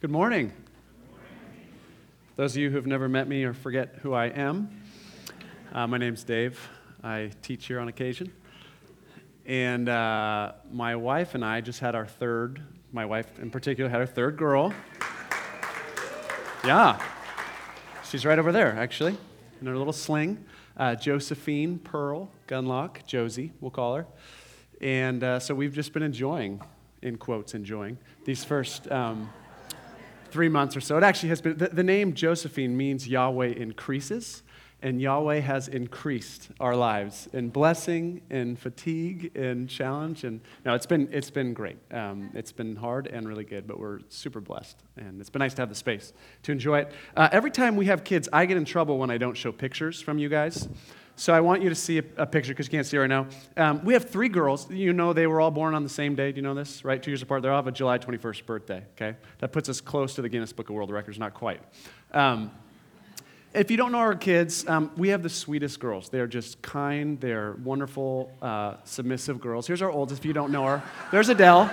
Good morning. Those of you who have never met me or forget who I am, my name's Dave. I teach here on occasion. And my wife and I just had my wife in particular had our third girl. Yeah. She's right over there, actually, in her little sling. Josephine Pearl Gunlock, Josie, we'll call her. And so we've just been enjoying, in quotes, these first 3 months or so. It actually has been, the name Josephine means Yahweh increases, and Yahweh has increased our lives in blessing, in fatigue, in challenge, and no, it's been great. It's been hard and really good, but we're super blessed, and it's been nice to have the space to enjoy it. Every time we have kids, I get in trouble when I don't show pictures from you guys. So I want you to see a picture, because you can't see it right now. We have 3 girls. You know they were all born on the same day. Do you know this? Right? 2 years apart. They all have a July 21st birthday, okay? That puts us close to the Guinness Book of World Records. Not quite. If you don't know our kids, we have the sweetest girls. They are just kind. They're wonderful, submissive girls. Here's our oldest, if you don't know her. There's Adele.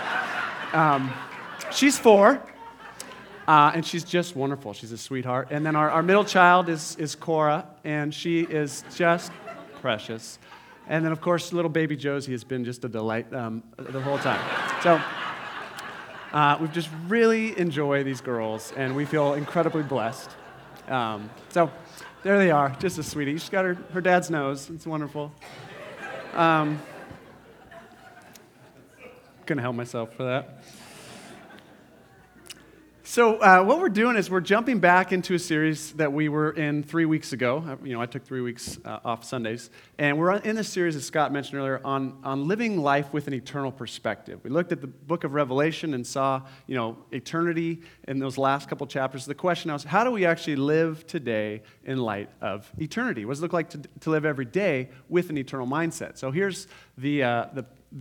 She's 4. And she's just wonderful. She's a sweetheart. And then our middle child is Cora, and she is just precious. And then, of course, little baby Josie has been just a delight the whole time. So we've just really enjoyed these girls, and we feel incredibly blessed. So there they are, just a sweetie. She's got her dad's nose. It's wonderful. Couldn't help myself for that. So what we're doing is we're jumping back into a series that we were in 3 weeks ago. I took 3 weeks off Sundays. And we're in this series, as Scott mentioned earlier, on living life with an eternal perspective. We looked at the book of Revelation and saw, eternity in those last couple chapters. The question was, how do we actually live today in light of eternity? What does it look like to live every day with an eternal mindset? So here's the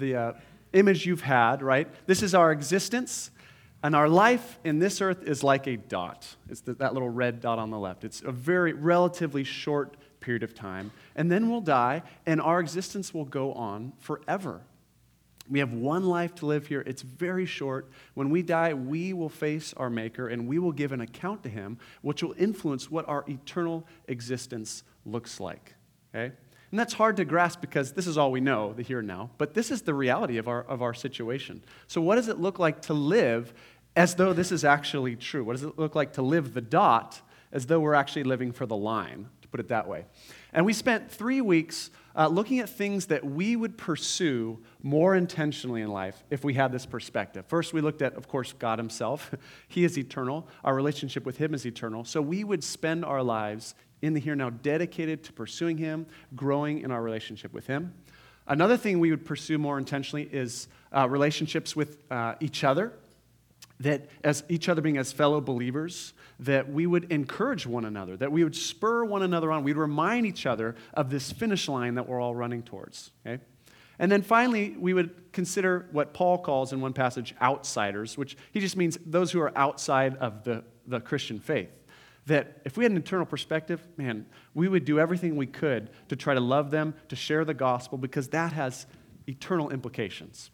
image you've had, right? This is our existence. And our life in this earth is like a dot. It's that little red dot on the left. It's a very relatively short period of time. And then we'll die, and our existence will go on forever. We have one life to live here. It's very short. When we die, we will face our Maker, and we will give an account to Him, which will influence what our eternal existence looks like. Okay? And that's hard to grasp because this is all we know, the here and now. But this is the reality of our situation. So what does it look like to live as though this is actually true? What does it look like to live the dot as though we're actually living for the line, to put it that way? And we spent 3 weeks looking at things that we would pursue more intentionally in life if we had this perspective. First, we looked at, of course, God Himself. He is eternal. Our relationship with Him is eternal. So we would spend our lives in the here and now dedicated to pursuing Him, growing in our relationship with Him. Another thing we would pursue more intentionally is relationships with each other. That as each other being as fellow believers, that we would encourage one another, that we would spur one another on. We'd remind each other of this finish line that we're all running towards. Okay? And then finally, we would consider what Paul calls in one passage outsiders, which he just means those who are outside of the Christian faith. That if we had an eternal perspective, man, we would do everything we could to try to love them, to share the gospel, because that has eternal implications.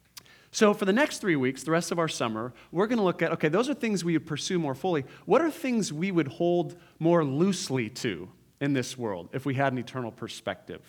So for the next 3 weeks, the rest of our summer, we're going to look at, okay, those are things we would pursue more fully. What are things we would hold more loosely to in this world if we had an eternal perspective?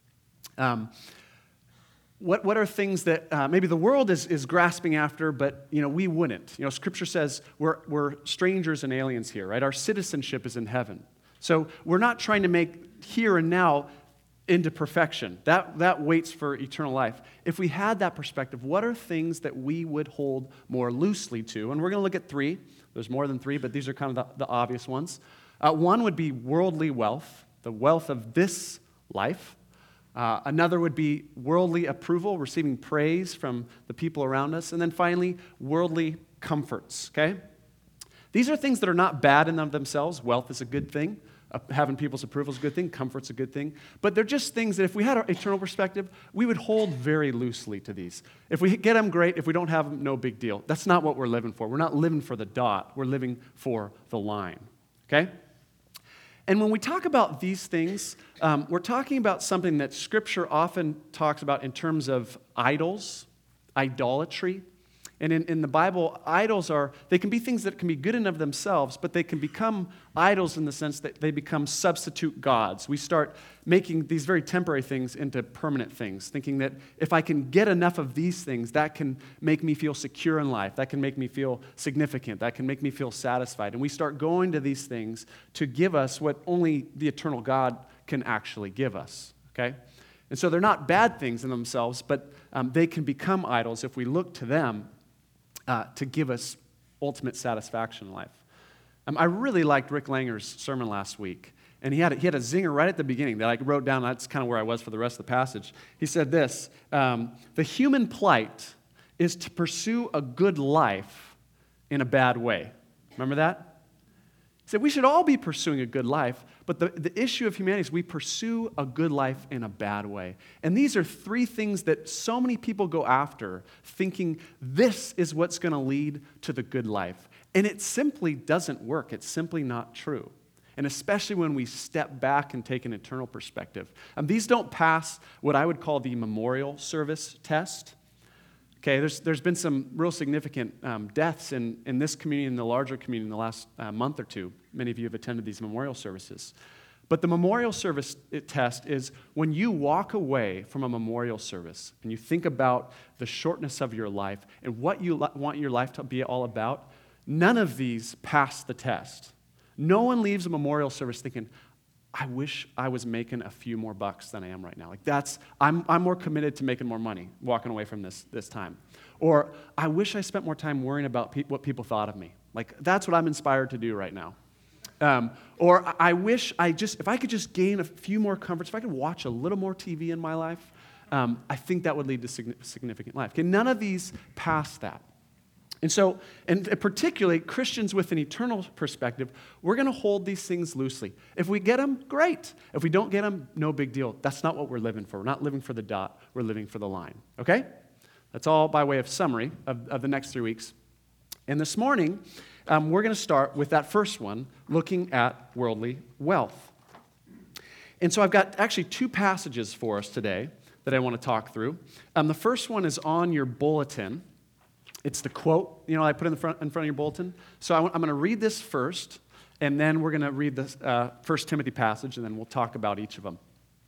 What are things that maybe the world is grasping after, but we wouldn't? Scripture says we're strangers and aliens here, right? Our citizenship is in heaven. So we're not trying to make here and now into perfection. That waits for eternal life. If we had that perspective, what are things that we would hold more loosely to? And we're going to look at 3. There's more than 3, but these are kind of the obvious ones. One would be worldly wealth, the wealth of this life. Another would be worldly approval, receiving praise from the people around us. And then finally, worldly comforts, okay? These are things that are not bad in and of themselves. Wealth is a good thing. Having people's approval is a good thing. Comfort's a good thing. But they're just things that if we had an eternal perspective, we would hold very loosely to these. If we get them, great. If we don't have them, no big deal. That's not what we're living for. We're not living for the dot. We're living for the line, okay? And when we talk about these things, we're talking about something that Scripture often talks about in terms of idols, idolatry. And in the Bible, idols they can be things that can be good in of themselves, but they can become idols in the sense that they become substitute gods. We start making these very temporary things into permanent things, thinking that if I can get enough of these things, that can make me feel secure in life, that can make me feel significant, that can make me feel satisfied. And we start going to these things to give us what only the eternal God can actually give us, okay? And so they're not bad things in themselves, but they can become idols if we look to them to give us ultimate satisfaction in life. I really liked Rick Langer's sermon last week, and he had a zinger right at the beginning that I wrote down. That's kind of where I was for the rest of the passage. He said this, the human plight is to pursue a good life in a bad way. Remember that? He said we should all be pursuing a good life, but the issue of humanity is we pursue a good life in a bad way. And these are three things that so many people go after, thinking this is what's going to lead to the good life. And it simply doesn't work. It's simply not true. And especially when we step back and take an eternal perspective. These don't pass what I would call the memorial service test. Okay, there's been some real significant deaths in this community and the larger community in the last month or two. Many of you have attended these memorial services. But the memorial service test is when you walk away from a memorial service and you think about the shortness of your life and what you want your life to be all about, none of these pass the test. No one leaves a memorial service thinking, I wish I was making a few more bucks than I am right now. I'm more committed to making more money walking away from this time. Or I wish I spent more time worrying about what people thought of me. That's what I'm inspired to do right now. Or I wish if I could just gain a few more comforts, if I could watch a little more TV in my life, I think that would lead to significant life. Okay, none of these pass that. And particularly Christians with an eternal perspective, we're going to hold these things loosely. If we get them, great. If we don't get them, no big deal. That's not what we're living for. We're not living for the dot. We're living for the line. Okay? That's all by way of summary of the next 3 weeks. And this morning, we're going to start with that first one, looking at worldly wealth. And so I've got actually two passages for us today that I want to talk through. The first one is on your bulletin. It's the quote, I put in front of your bulletin. So I'm going to read this first, and then we're going to read the 1 Timothy passage, and then we'll talk about each of them.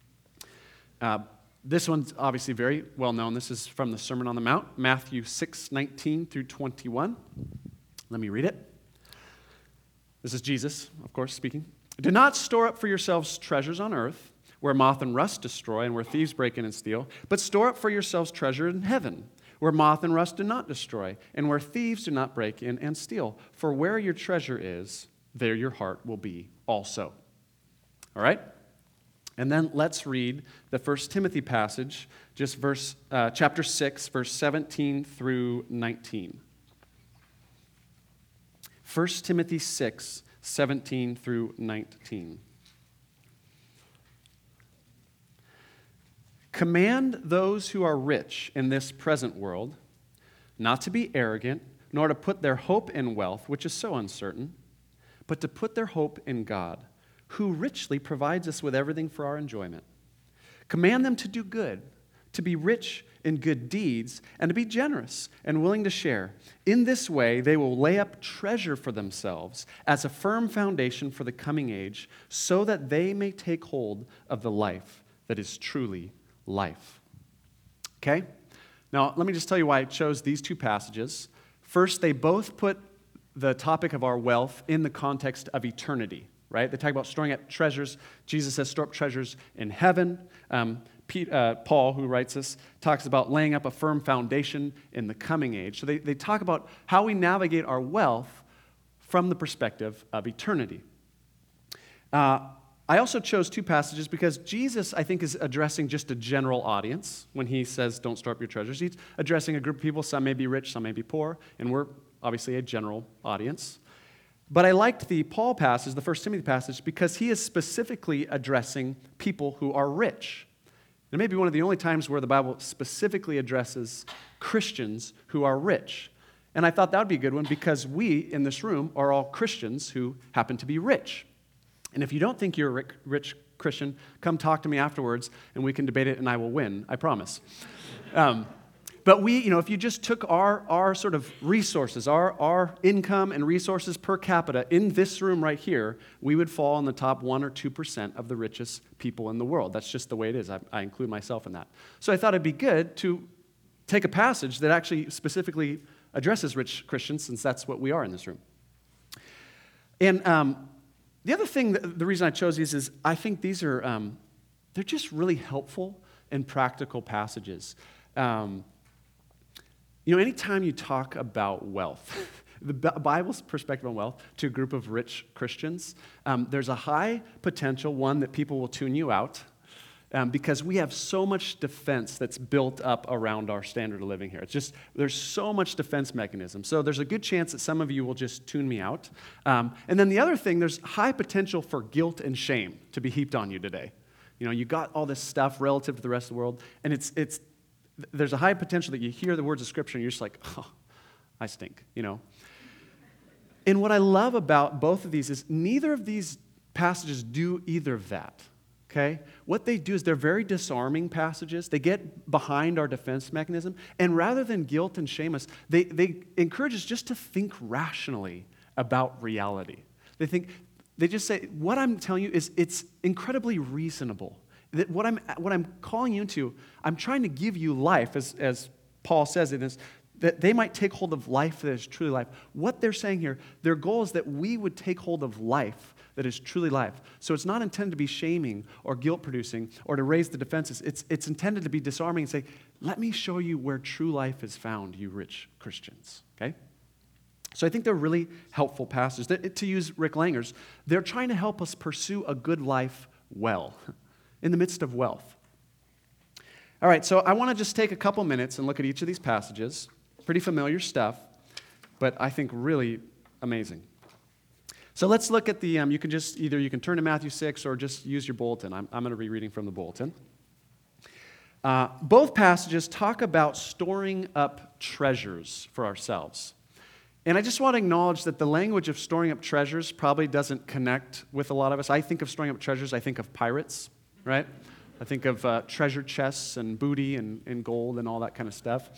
This one's obviously very well known. This is from the Sermon on the Mount, Matthew 6:19 through 21. Let me read it. This is Jesus, of course, speaking. Do not store up for yourselves treasures on earth, where moth and rust destroy and where thieves break in and steal, but store up for yourselves treasure in heaven, where moth and rust do not destroy, and where thieves do not break in and steal. For where your treasure is, there your heart will be also. All right? And then let's read the 1 Timothy passage, just chapter 6, verse 17 through 19. 1 Timothy 6, 17 through 19. Command those who are rich in this present world not to be arrogant, nor to put their hope in wealth, which is so uncertain, but to put their hope in God, who richly provides us with everything for our enjoyment. Command them to do good, to be rich in good deeds, and to be generous and willing to share. In this way, they will lay up treasure for themselves as a firm foundation for the coming age, so that they may take hold of the life that is truly life. Okay? Now, let me just tell you why I chose these two passages. First, they both put the topic of our wealth in the context of eternity, right? They talk about storing up treasures. Jesus says, store up treasures in heaven. Paul, who writes this, talks about laying up a firm foundation in the coming age. So they talk about how we navigate our wealth from the perspective of eternity. I also chose two passages because Jesus, I think, is addressing just a general audience when he says, don't store up your treasures. He's addressing a group of people. Some may be rich, some may be poor, and we're obviously a general audience. But I liked the Paul passage, the 1 Timothy passage, because he is specifically addressing people who are rich. It may be one of the only times where the Bible specifically addresses Christians who are rich. And I thought that would be a good one because we in this room are all Christians who happen to be rich. And if you don't think you're a rich Christian, come talk to me afterwards and we can debate it and I will win, I promise. But But if you just took our sort of resources, our income and resources per capita in this room right here, we would fall in the top 1 or 2% of the richest people in the world. That's just the way it is. I include myself in that. So I thought it'd be good to take a passage that actually specifically addresses rich Christians, since that's what we are in this room. And the other thing, the reason I chose these is I think these are, they're just really helpful and practical passages. Anytime you talk about wealth, the Bible's perspective on wealth to a group of rich Christians, there's a high potential, one, that people will tune you out because we have so much defense that's built up around our standard of living here. It's just, there's so much defense mechanism. So there's a good chance that some of you will just tune me out. And then the other thing, there's high potential for guilt and shame to be heaped on you today. You got all this stuff relative to the rest of the world, and there's a high potential that you hear the words of Scripture and you're just like, oh, I stink, And what I love about both of these is neither of these passages do either of that, okay? What they do is they're very disarming passages. They get behind our defense mechanism, and rather than guilt and shame us, they encourage us just to think rationally about reality. They just say, what I'm telling you is it's incredibly reasonable. That what I'm calling you into, I'm trying to give you life, as Paul says it is, that they might take hold of life that is truly life. What they're saying here, their goal is that we would take hold of life that is truly life. So it's not intended to be shaming or guilt-producing or to raise the defenses. It's intended to be disarming and say, let me show you where true life is found, you rich Christians, okay? So I think they're really helpful passages. To use Rick Langer's, they're trying to help us pursue a good life well, in the midst of wealth. All right, so I want to just take a couple minutes and look at each of these passages. Pretty familiar stuff, but I think really amazing. So let's look at the, you can turn to Matthew 6 or just use your bulletin. I'm going to be reading from the bulletin. Both passages talk about storing up treasures for ourselves. And I just want to acknowledge that the language of storing up treasures probably doesn't connect with a lot of us. I think of storing up treasures, I think of pirates, right? I think of treasure chests and booty and gold and all that kind of stuff.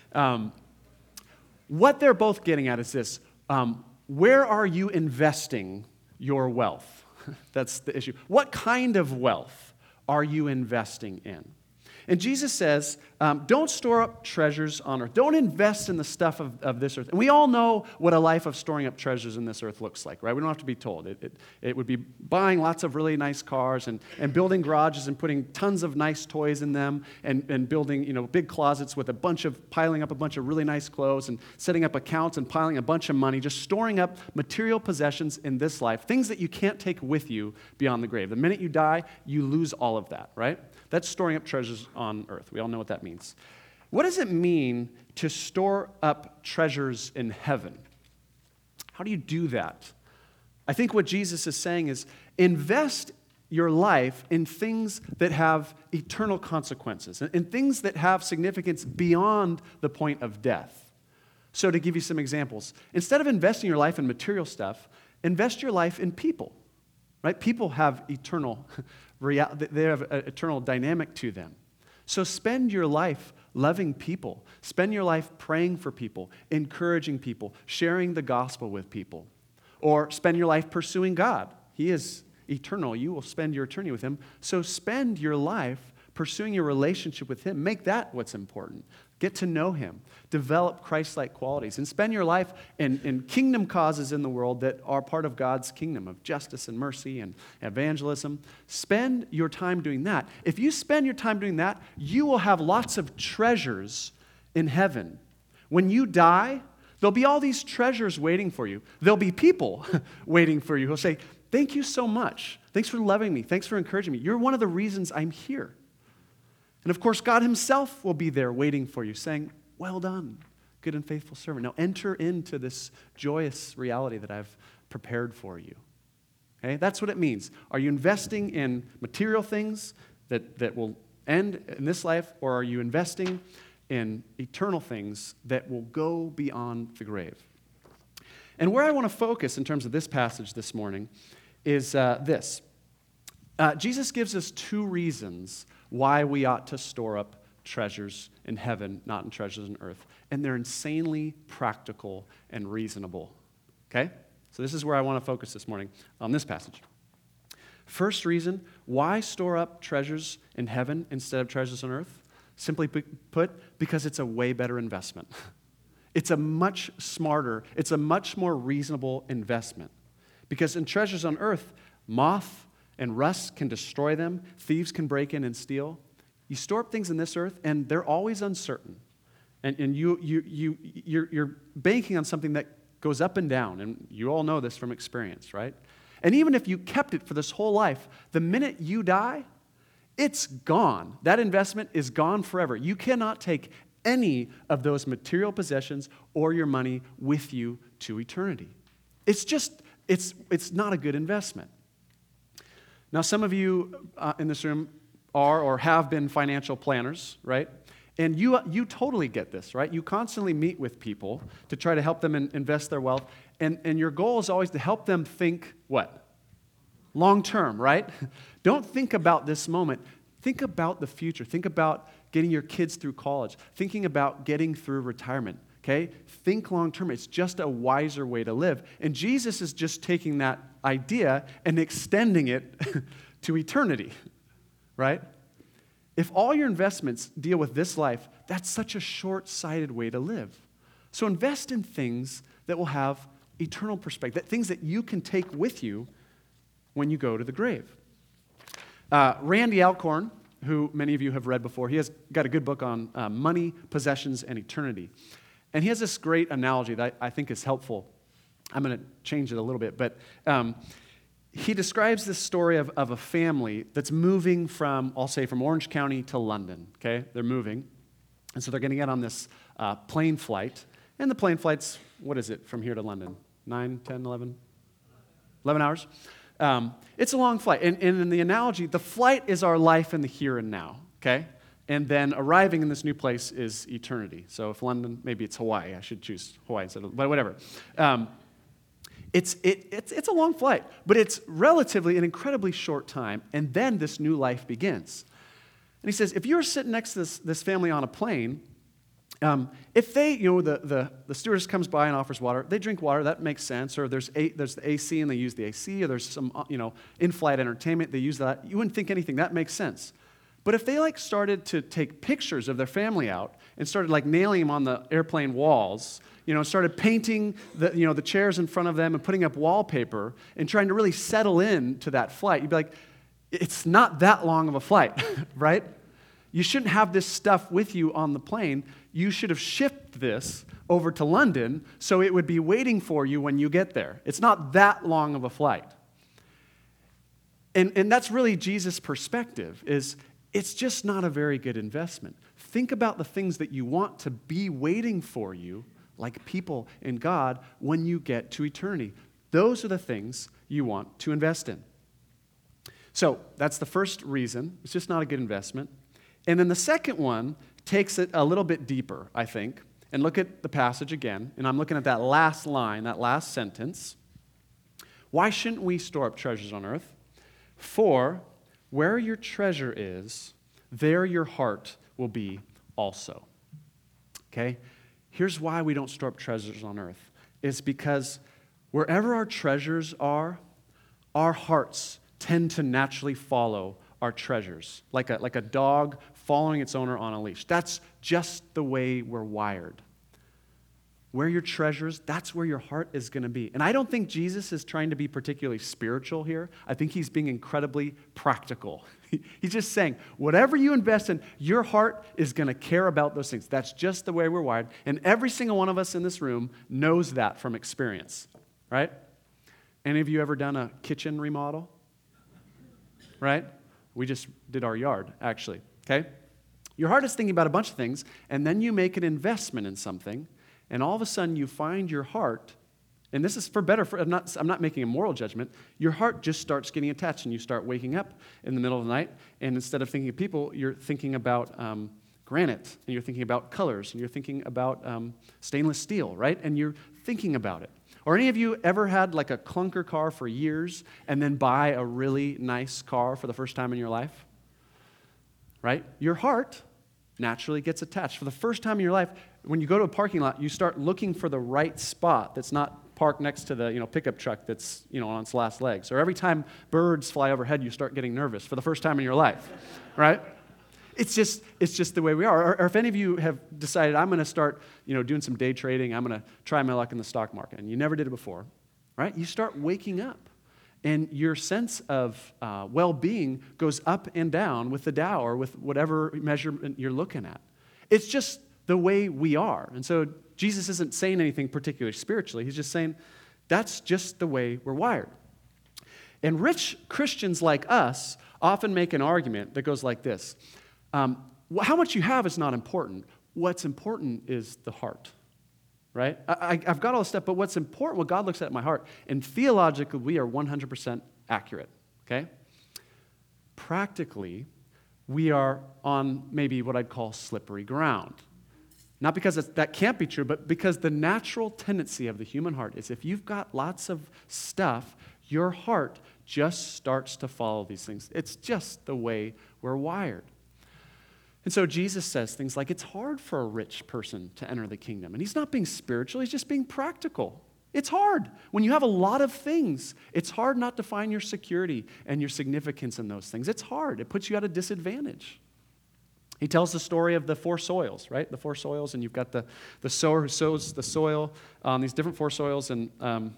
What they're both getting at is this. Where are you investing your wealth? That's the issue. What kind of wealth are you investing in? And Jesus says, don't store up treasures on earth. Don't invest in the stuff of this earth. And we all know what a life of storing up treasures in this earth looks like, right? We don't have to be told. It would be buying lots of really nice cars and building garages and putting tons of nice toys in them and building, big closets with piling up a bunch of really nice clothes and setting up accounts and piling a bunch of money, just storing up material possessions in this life, things that you can't take with you beyond the grave. The minute you die, you lose all of that, right? That's storing up treasures on earth. We all know what that means. What does it mean to store up treasures in heaven? How do you do that? I think what Jesus is saying is invest your life in things that have eternal consequences, in things that have significance beyond the point of death. So to give you some examples, instead of investing your life in material stuff, invest your life in people, right? People have eternal they have an eternal dynamic to them. So spend your life loving people. Spend your life praying for people, encouraging people, sharing the gospel with people. Or spend your life pursuing God. He is eternal. You will spend your eternity with Him. So spend your life pursuing your relationship with Him. Make that what's important. Get to know Him. Develop Christ-like qualities. And spend your life in kingdom causes in the world that are part of God's kingdom of justice and mercy and evangelism. Spend your time doing that. If you spend your time doing that, you will have lots of treasures in heaven. When you die, there'll be all these treasures waiting for you. There'll be people waiting for you who'll say, thank you so much. Thanks for loving me. Thanks for encouraging me. You're one of the reasons I'm here. And of course, God Himself will be there waiting for you, saying, well done, good and faithful servant. Now enter into this joyous reality that I've prepared for you. Okay, that's what it means. Are you investing in material things that will end in this life, or are you investing in eternal things that will go beyond the grave? And where I want to focus in terms of this passage this morning is this. Jesus gives us two reasons why we ought to store up treasures in heaven, not in treasures on earth. And they're insanely practical and reasonable. Okay? So this is where I want to focus this morning on this passage. First reason, why store up treasures in heaven instead of treasures on earth? Simply put, because it's a way better investment. It's a much smarter, it's a much more reasonable investment. Because in treasures on earth, moth and rust can destroy them, thieves can break in and steal. You store up things in this earth, and they're always uncertain. And you're banking on something that goes up and down, and you all know this from experience, right? And even if you kept it for this whole life, the minute you die, it's gone. That investment is gone forever. You cannot take any of those material possessions or your money with you to eternity. It's not a good investment. Now, some of you in this room are or have been financial planners, right? And you totally get this, right? You constantly meet with people to try to help them invest their wealth, and your goal is always to help them think what? Long term, right? Don't think about this moment. Think about the future. Think about getting your kids through college, thinking about getting through retirement, okay? Think long term. It's just a wiser way to live. And Jesus is just taking that idea and extending it to eternity, right? If all your investments deal with this life, that's such a short-sighted way to live. So invest in things that will have eternal perspective, things that you can take with you when you go to the grave. Randy Alcorn, who many of you have read before, he has got a good book on money, possessions, and eternity. And he has this great analogy that I think is helpful. I'm going to change it a little bit, but he describes this story of a family that's moving from, I'll say, from Orange County to London, okay? They're moving, and so they're going to get on this plane flight, and the plane flight's, what is it, from here to London? 9, 10, 11? 11 hours? It's a long flight, and in the analogy, the flight is our life in the here and now, okay? And then arriving in this new place is eternity. So if London, maybe it's Hawaii. I should choose Hawaii instead of, but whatever. It's a long flight, but it's relatively an incredibly short time, and then this new life begins. And he says, if you're sitting next to this family on a plane, if they, the stewardess comes by and offers water, they drink water, that makes sense, or there's the AC and they use the AC, or there's some, in-flight entertainment, they use that, you wouldn't think anything, that makes sense. But if they started to take pictures of their family out and started nailing them on the airplane walls, started painting the chairs in front of them and putting up wallpaper and trying to really settle in to that flight, you'd be like, it's not that long of a flight, right? You shouldn't have this stuff with you on the plane. You should have shipped this over to London so it would be waiting for you when you get there. It's not that long of a flight. And that's really Jesus' perspective, is it's just not a very good investment. Think about the things that you want to be waiting for you, like people in God, when you get to eternity. Those are the things you want to invest in. So that's the first reason. It's just not a good investment. And then the second one takes it a little bit deeper, I think. And look at the passage again. And I'm looking at that last line, that last sentence. Why shouldn't we store up treasures on earth? For where your treasure is, there your heart will be also. Okay? Here's why we don't store up treasures on earth. It's because wherever our treasures are, our hearts tend to naturally follow our treasures, like a dog following its owner on a leash. That's just the way we're wired. Where your treasures, that's where your heart is going to be. And I don't think Jesus is trying to be particularly spiritual here. I think he's being incredibly practical. He's just saying, whatever you invest in, your heart is going to care about those things. That's just the way we're wired. And every single one of us in this room knows that from experience, right? Any of you ever done a kitchen remodel? Right? We just did our yard, actually, okay? Your heart is thinking about a bunch of things, and then you make an investment in something, and all of a sudden you find your heart, and this is for better, I'm not making a moral judgment, your heart just starts getting attached, and you start waking up in the middle of the night, and instead of thinking of people, you're thinking about granite, and you're thinking about colors, and you're thinking about stainless steel, right? And you're thinking about it. Or any of you ever had a clunker car for years and then buy a really nice car for the first time in your life? Right? Your heart naturally gets attached. For the first time in your life, when you go to a parking lot, you start looking for the right spot that's not parked next to the pickup truck that's on its last legs. Or every time birds fly overhead, you start getting nervous for the first time in your life, right? It's just the way we are. Or if any of you have decided, I'm going to start doing some day trading, I'm going to try my luck in the stock market, and you never did it before, right? You start waking up. And your sense of well-being goes up and down with the Dow or with whatever measurement you're looking at. It's just the way we are. And so Jesus isn't saying anything particularly spiritually. He's just saying that's just the way we're wired. And rich Christians like us often make an argument that goes like this. How much you have is not important. What's important is the heart. Right? I've got all this stuff, but what's important, what God looks at in my heart, and theologically, we are 100% accurate, okay? Practically, we are on maybe what I'd call slippery ground. Not because that can't be true, but because the natural tendency of the human heart is if you've got lots of stuff, your heart just starts to follow these things. It's just the way we're wired. And so Jesus says things like, it's hard for a rich person to enter the kingdom. And he's not being spiritual, he's just being practical. It's hard. When you have a lot of things, it's hard not to find your security and your significance in those things. It's hard. It puts you at a disadvantage. He tells the story of the four soils, right? The four soils, and you've got the sower who sows the soil on these different four soils, and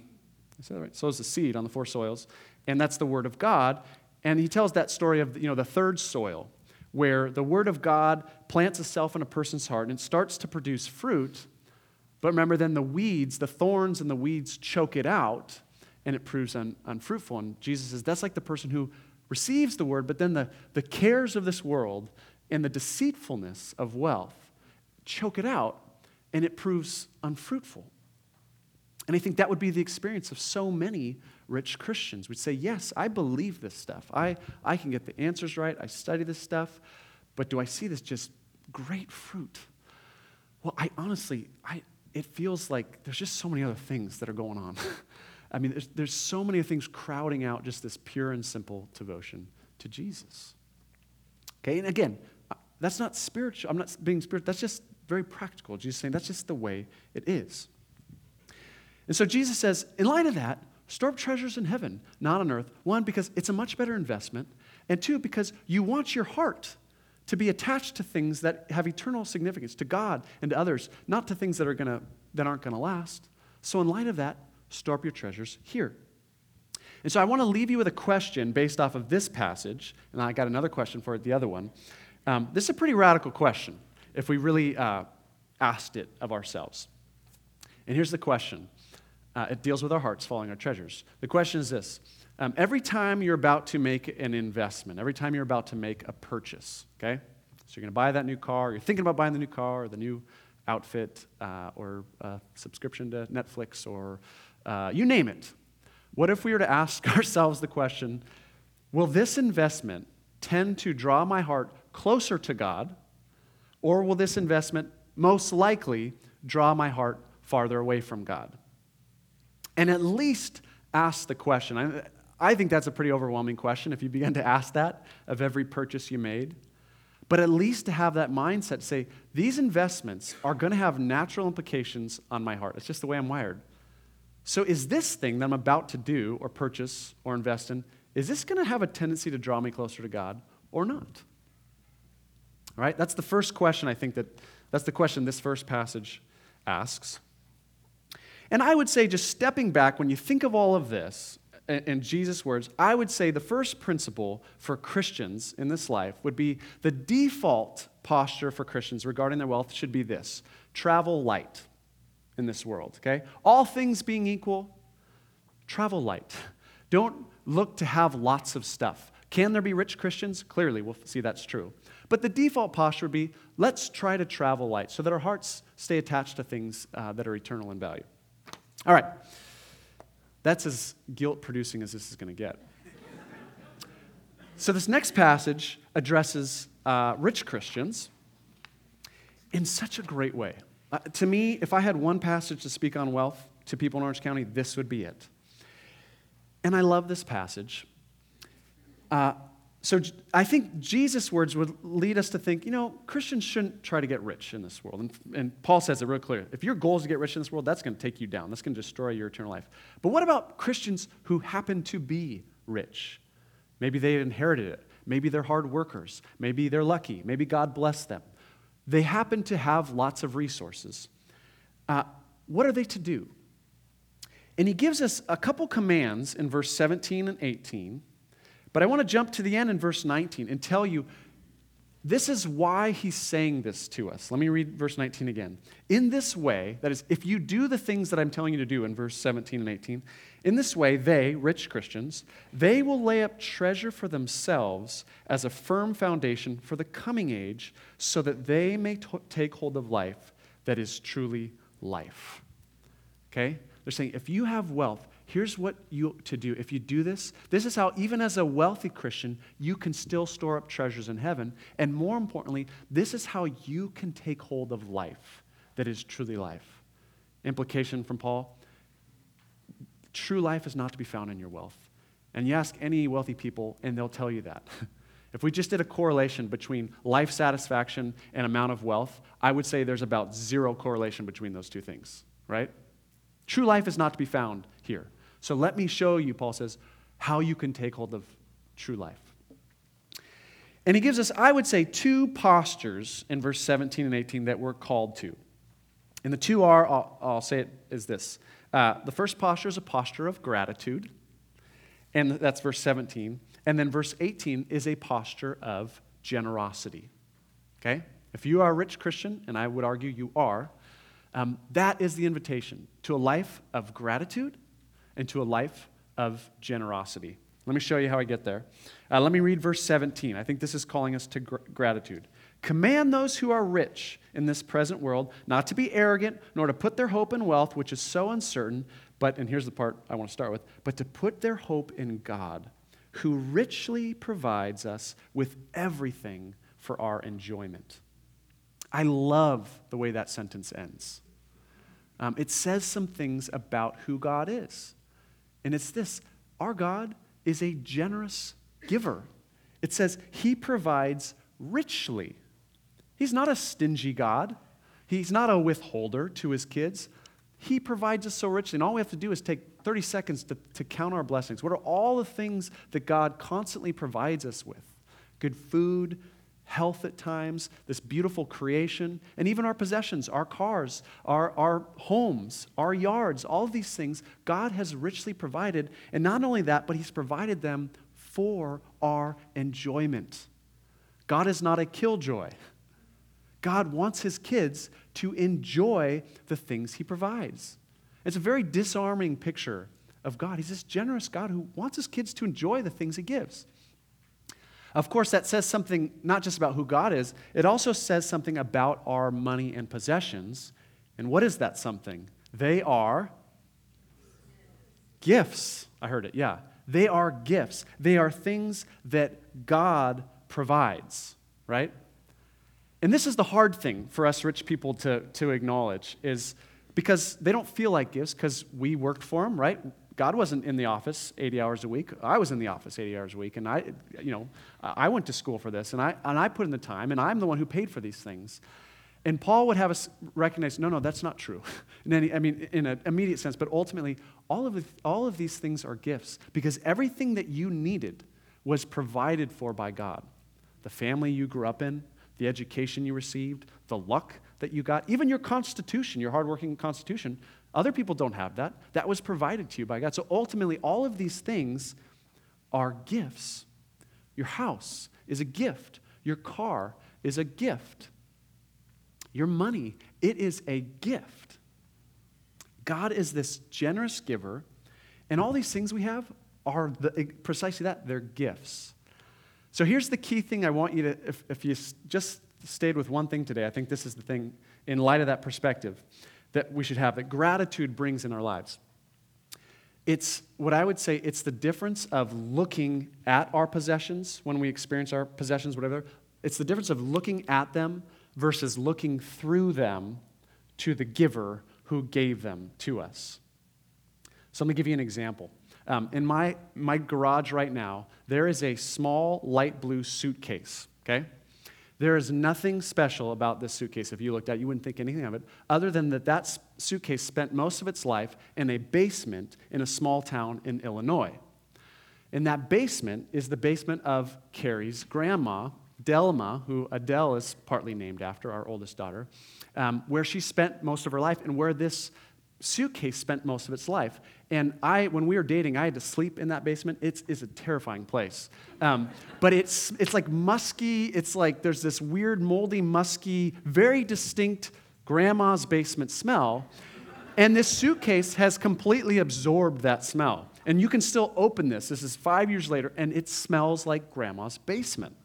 sows the seed on the four soils, and that's the word of God. And he tells that story of the third soil, where the word of God plants itself in a person's heart and it starts to produce fruit. But remember, then the thorns and the weeds choke it out, and it proves unfruitful. And Jesus says that's like the person who receives the word, but then the cares of this world and the deceitfulness of wealth choke it out, and it proves unfruitful. And I think that would be the experience of so many rich Christians. We'd say, yes, I believe this stuff. I can get the answers right. I study this stuff. But do I see this just great fruit? Well, it feels like there's just so many other things that are going on. I mean, there's so many things crowding out just this pure and simple devotion to Jesus. Okay, and again, that's not spiritual. I'm not being spiritual. That's just very practical. Jesus is saying that's just the way it is. And so Jesus says, in light of that, store up treasures in heaven, not on earth. One, because it's a much better investment. And two, because you want your heart to be attached to things that have eternal significance, to God and to others, not to things that aren't going to last. So in light of that, store up your treasures here. And so I want to leave you with a question based off of this passage, and I got another question for it, the other one. This is a pretty radical question if we really asked it of ourselves. And here's the question. It deals with our hearts following our treasures. The question is this. Every time you're about to make an investment, every time you're about to make a purchase, okay? So you're going to buy that new car, you're thinking about buying the new car or the new outfit or a subscription to Netflix or you name it. What if we were to ask ourselves the question, will this investment tend to draw my heart closer to God, or will this investment most likely draw my heart farther away from God? And at least ask the question. I think that's a pretty overwhelming question if you begin to ask that of every purchase you made. But at least to have that mindset to say, these investments are going to have natural implications on my heart. It's just the way I'm wired. So is this thing that I'm about to do or purchase or invest in, is this going to have a tendency to draw me closer to God or not? All right, that's the first question that's the question this first passage asks. And I would say, just stepping back, when you think of all of this, in Jesus' words, I would say the first principle for Christians in this life would be the default posture for Christians regarding their wealth should be this: travel light in this world, okay? All things being equal, travel light. Don't look to have lots of stuff. Can there be rich Christians? Clearly, we'll see that's true. But the default posture would be, let's try to travel light so that our hearts stay attached to things that are eternal in value. All right. That's as guilt-producing as this is going to get. So this next passage addresses rich Christians in such a great way. To me, if I had one passage to speak on wealth to people in Orange County, this would be it. And I love this passage. So I think Jesus' words would lead us to think, Christians shouldn't try to get rich in this world. And Paul says it real clear. If your goal is to get rich in this world, that's going to take you down. That's going to destroy your eternal life. But what about Christians who happen to be rich? Maybe they inherited it. Maybe they're hard workers. Maybe they're lucky. Maybe God blessed them. They happen to have lots of resources. What are they to do? And he gives us a couple commands in verse 17 and 18. But I want to jump to the end in verse 19 and tell you this is why he's saying this to us. Let me read verse 19 again. In this way, that is, if you do the things that I'm telling you to do in verse 17 and 18, in this way, they, rich Christians, they will lay up treasure for themselves as a firm foundation for the coming age so that they may take hold of life that is truly life. Okay? They're saying if you have wealth, here's what you to do. If you do this, this is how, even as a wealthy Christian, you can still store up treasures in heaven. And more importantly, this is how you can take hold of life that is truly life. Implication from Paul, true life is not to be found in your wealth. And you ask any wealthy people, and they'll tell you that. If we just did a correlation between life satisfaction and amount of wealth, I would say there's about zero correlation between those two things, right? True life is not to be found here. So let me show you, Paul says, how you can take hold of true life. And he gives us, I would say, two postures in verse 17 and 18 that we're called to. And the two are, I'll say it is this. The first posture is a posture of gratitude, and that's verse 17. And then verse 18 is a posture of generosity. Okay? If you are a rich Christian, and I would argue you are, that is the invitation to a life of gratitude and to a life of generosity. Let me show you how I get there. Let me read verse 17. I think this is calling us to gratitude. Command those who are rich in this present world not to be arrogant, nor to put their hope in wealth, which is so uncertain, but, and here's the part I want to start with, but to put their hope in God, who richly provides us with everything for our enjoyment. I love the way that sentence ends. It says some things about who God is. And it's this: our God is a generous giver. It says he provides richly. He's not a stingy God. He's not a withholder to his kids. He provides us so richly. And all we have to do is take 30 seconds to count our blessings. What are all the things that God constantly provides us with? Good food, health at times, this beautiful creation, and even our possessions, our cars, our homes, our yards, all of these things God has richly provided. And not only that, but he's provided them for our enjoyment. God is not a killjoy. God wants his kids to enjoy the things he provides. It's a very disarming picture of God. He's this generous God who wants his kids to enjoy the things he gives. Of course, that says something not just about who God is, it also says something about our money and possessions. And what is that something? They are gifts. I heard it, yeah. They are gifts. They are things that God provides, right? And this is the hard thing for us rich people to acknowledge, is because they don't feel like gifts because we worked for them, right? God wasn't in the office 80 hours a week. I was in the office 80 hours a week, and I went to school for this, and I put in the time, and I'm the one who paid for these things. And Paul would have us recognize, no, that's not true. In an immediate sense, but ultimately, all of these things are gifts because everything that you needed was provided for by God. The family you grew up in, the education you received, the luck that you got, even your constitution, your hardworking constitution. Other people don't have that. That was provided to you by God. So ultimately, all of these things are gifts. Your house is a gift. Your car is a gift. Your money, it is a gift. God is this generous giver, and all these things we have are precisely that. They're gifts. So here's the key thing I want you to, if you just stayed with one thing today, I think this is the thing in light of that perspective that we should have, that gratitude brings in our lives. It's what I would say, it's the difference of looking at our possessions when we experience our possessions, whatever. It's the difference of looking at them versus looking through them to the giver who gave them to us. So let me give you an example. In my garage right now, there is a small light blue suitcase, okay? There is nothing special about this suitcase. If you looked at it, you wouldn't think anything of it, other than that suitcase spent most of its life in a basement in a small town in Illinois. And that basement is the basement of Carrie's grandma, Delma, who Adele is partly named after, our oldest daughter, where she spent most of her life and where this suitcase spent most of its life. And when we were dating, I had to sleep in that basement. It's a terrifying place. But it's like musky. It's like there's this weird, moldy, musky, very distinct grandma's basement smell. And this suitcase has completely absorbed that smell. And you can still open this. This is 5 years later, and it smells like grandma's basement.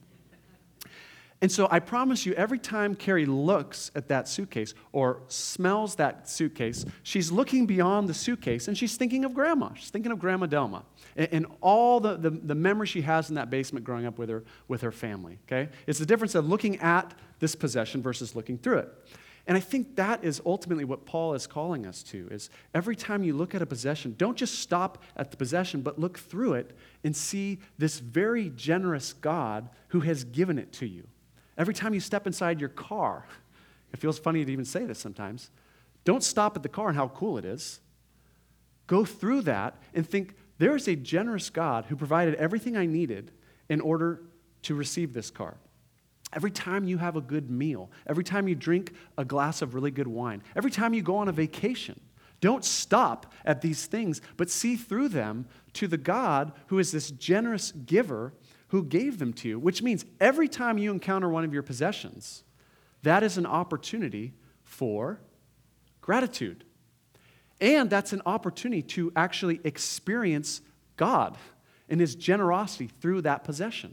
And so I promise you, every time Carrie looks at that suitcase or smells that suitcase, she's looking beyond the suitcase and she's thinking of grandma. She's thinking of Grandma Delma and all the memories she has in that basement growing up with her family. Okay? It's the difference of looking at this possession versus looking through it. And I think that is ultimately what Paul is calling us to, is every time you look at a possession, don't just stop at the possession, but look through it and see this very generous God who has given it to you. Every time you step inside your car, it feels funny to even say this sometimes, don't stop at the car and how cool it is. Go through that and think, there is a generous God who provided everything I needed in order to receive this car. Every time you have a good meal, every time you drink a glass of really good wine, every time you go on a vacation, don't stop at these things, but see through them to the God who is this generous giver who gave them to you, which means every time you encounter one of your possessions, that is an opportunity for gratitude. And that's an opportunity to actually experience God and His generosity through that possession.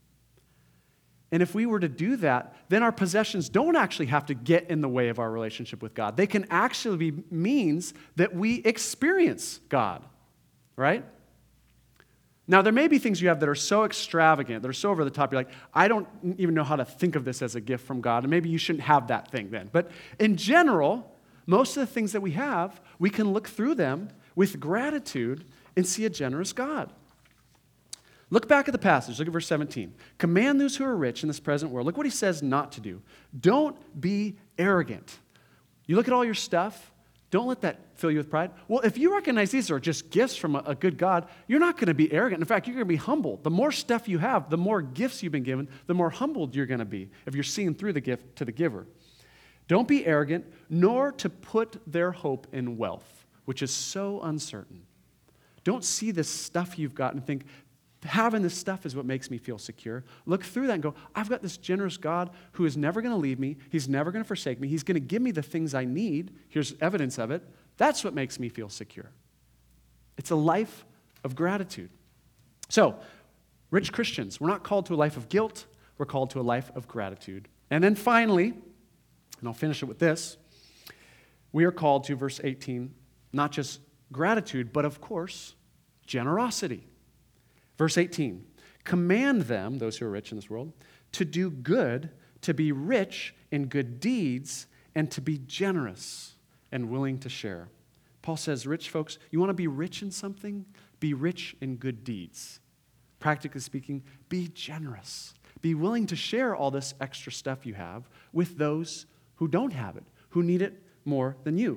And if we were to do that, then our possessions don't actually have to get in the way of our relationship with God. They can actually be means that we experience God, right? Now, there may be things you have that are so extravagant, that are so over the top, you're like, I don't even know how to think of this as a gift from God, and maybe you shouldn't have that thing then. But in general, most of the things that we have, we can look through them with gratitude and see a generous God. Look back at the passage. Look at verse 17. Command those who are rich in this present world. Look what he says not to do. Don't be arrogant. You look at all your stuff, don't let that fill you with pride. Well, if you recognize these are just gifts from a good God, you're not going to be arrogant. In fact, you're going to be humble. The more stuff you have, the more gifts you've been given, the more humbled you're going to be if you're seeing through the gift to the giver. Don't be arrogant, nor to put their hope in wealth, which is so uncertain. Don't see this stuff you've got and think, having this stuff is what makes me feel secure. Look through that and go, I've got this generous God who is never going to leave me. He's never going to forsake me. He's going to give me the things I need. Here's evidence of it. That's what makes me feel secure. It's a life of gratitude. So, rich Christians, we're not called to a life of guilt. We're called to a life of gratitude. And then finally, and I'll finish it with this, we are called to, verse 18, not just gratitude, but of course, generosity. Verse 18, command them, those who are rich in this world, to do good, to be rich in good deeds, and to be generous and willing to share. Paul says, rich folks, you want to be rich in something? Be rich in good deeds. Practically speaking, be generous. Be willing to share all this extra stuff you have with those who don't have it, who need it more than you.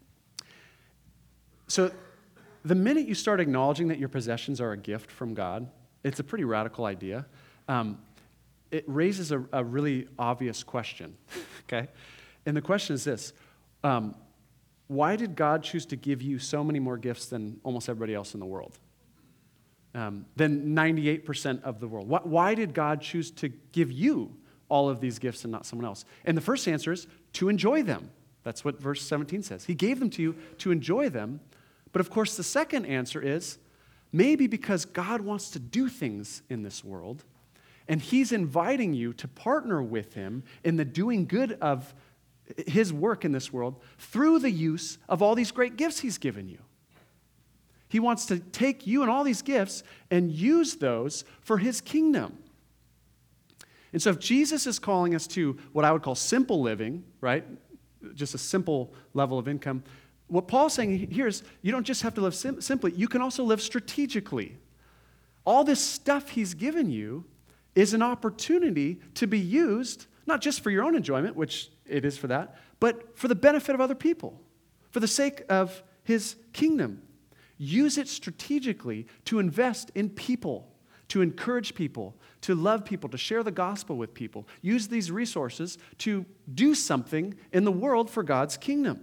So, the minute you start acknowledging that your possessions are a gift from God, it's a pretty radical idea. It raises a really obvious question, okay? And the question is this. Why did God choose to give you so many more gifts than almost everybody else in the world? Than 98% of the world? Why did God choose to give you all of these gifts and not someone else? And the first answer is to enjoy them. That's what verse 17 says. He gave them to you to enjoy them. But of course, the second answer is maybe because God wants to do things in this world, and He's inviting you to partner with Him in the doing good of His work in this world through the use of all these great gifts He's given you. He wants to take you and all these gifts and use those for His kingdom. And so if Jesus is calling us to what I would call simple living, right? Just a simple level of income, what Paul's saying here is you don't just have to live simply, you can also live strategically. All this stuff he's given you is an opportunity to be used, not just for your own enjoyment, which it is for that, but for the benefit of other people, for the sake of his kingdom. Use it strategically to invest in people, to encourage people, to love people, to share the gospel with people. Use these resources to do something in the world for God's kingdom.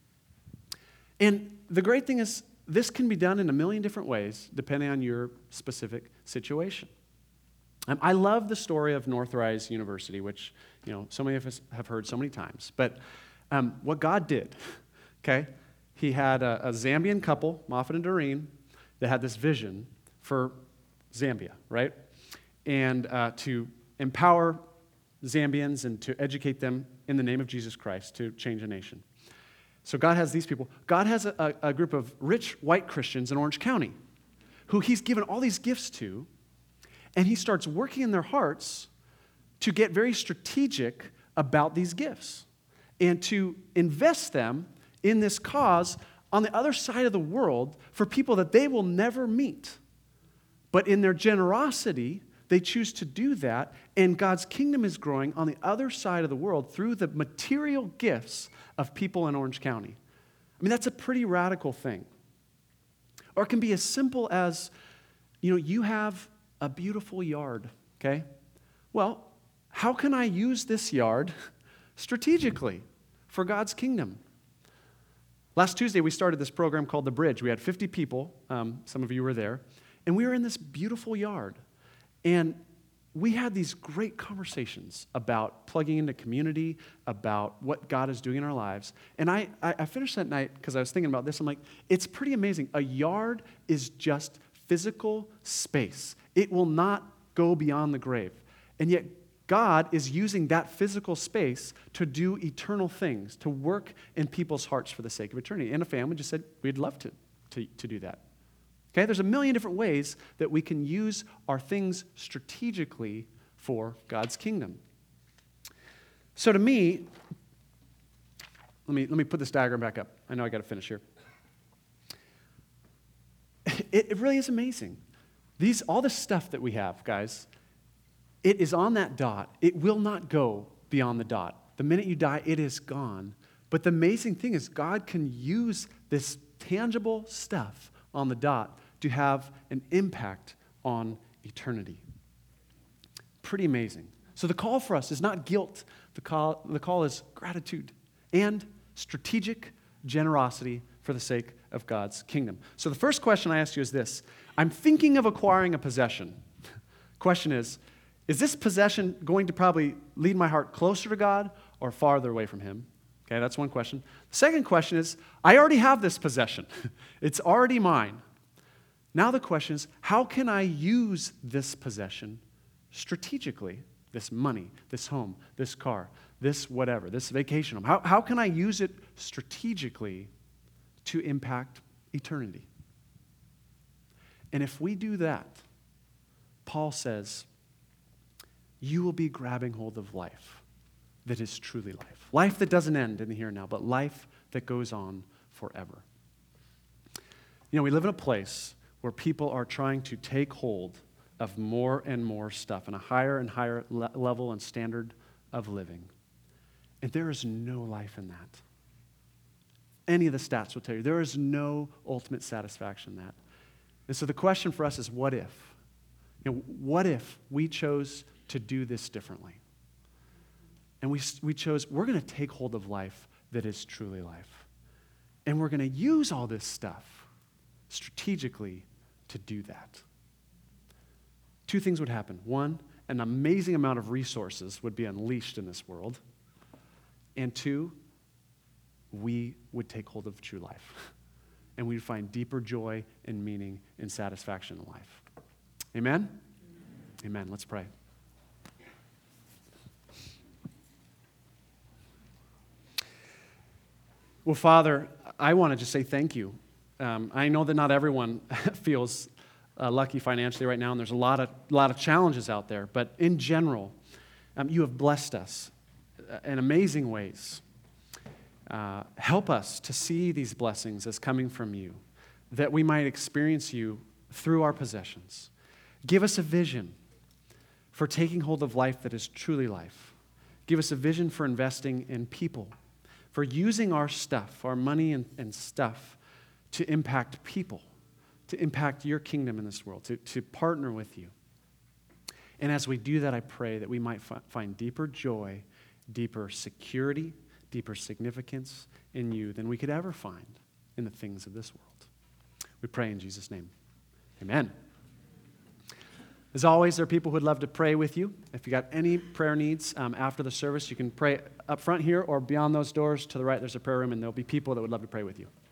And the great thing is, this can be done in a million different ways, depending on your specific situation. I love the story of Northrise University, which so many of us have heard so many times. But what God did, okay, he had a Zambian couple, Moffat and Doreen, that had this vision for Zambia, right? And to empower Zambians and to educate them in the name of Jesus Christ to change a nation. So God has these people. God has a group of rich white Christians in Orange County who he's given all these gifts to, and he starts working in their hearts to get very strategic about these gifts and to invest them in this cause on the other side of the world for people that they will never meet. But in their generosity, they choose to do that, and God's kingdom is growing on the other side of the world through the material gifts of people in Orange County. I mean, that's a pretty radical thing. Or it can be as simple as, you have a beautiful yard, okay? Well, how can I use this yard strategically for God's kingdom? Last Tuesday, we started this program called The Bridge. We had 50 people. Some of you were there. And we were in this beautiful yard. And we had these great conversations about plugging into community, about what God is doing in our lives. And I finished that night because I was thinking about this. I'm like, it's pretty amazing. A yard is just physical space. It will not go beyond the grave. And yet God is using that physical space to do eternal things, to work in people's hearts for the sake of eternity. And a family just said, we'd love to do that. Okay, there's a million different ways that we can use our things strategically for God's kingdom. So to me, let me put this diagram back up. I know I got to finish here. It really is amazing. All this stuff that we have, guys, it is on that dot. It will not go beyond the dot. The minute you die, it is gone. But the amazing thing is God can use this tangible stuff on the dot to have an impact on eternity. Pretty amazing. So the call for us is not guilt. The call is gratitude and strategic generosity for the sake of God's kingdom. So the first question I ask you is this. I'm thinking of acquiring a possession. Question is this possession going to probably lead my heart closer to God or farther away from Him? Okay, that's one question. The second question is, I already have this possession. It's already mine. Now the question is, how can I use this possession strategically? This money, this home, this car, this whatever, this vacation home. How can I use it strategically to impact eternity? And if we do that, Paul says, you will be grabbing hold of life that is truly life. Life that doesn't end in the here and now, but life that goes on forever. We live in a place where people are trying to take hold of more and more stuff and a higher and higher level and standard of living. And there is no life in that. Any of the stats will tell you there is no ultimate satisfaction in that. And so the question for us is, what if? What if we chose to do this differently? And we chose, we're going to take hold of life that is truly life. And we're going to use all this stuff strategically to do that. Two things would happen. One, an amazing amount of resources would be unleashed in this world. And two, we would take hold of true life. And we'd find deeper joy and meaning and satisfaction in life. Amen? Amen. Let's pray. Well, Father, I want to just say thank you. I know that not everyone feels lucky financially right now, and there's a lot of challenges out there. But in general, you have blessed us in amazing ways. Help us to see these blessings as coming from you, that we might experience you through our possessions. Give us a vision for taking hold of life that is truly life. Give us a vision for investing in people, for using our stuff, our money and stuff, to impact people, to impact your kingdom in this world, to partner with you. And as we do that, I pray that we might find deeper joy, deeper security, deeper significance in you than we could ever find in the things of this world. We pray in Jesus' name. Amen. As always, there are people who would love to pray with you. If you got any prayer needs after the service, you can pray up front here or beyond those doors to the right. There's a prayer room, and there'll be people that would love to pray with you.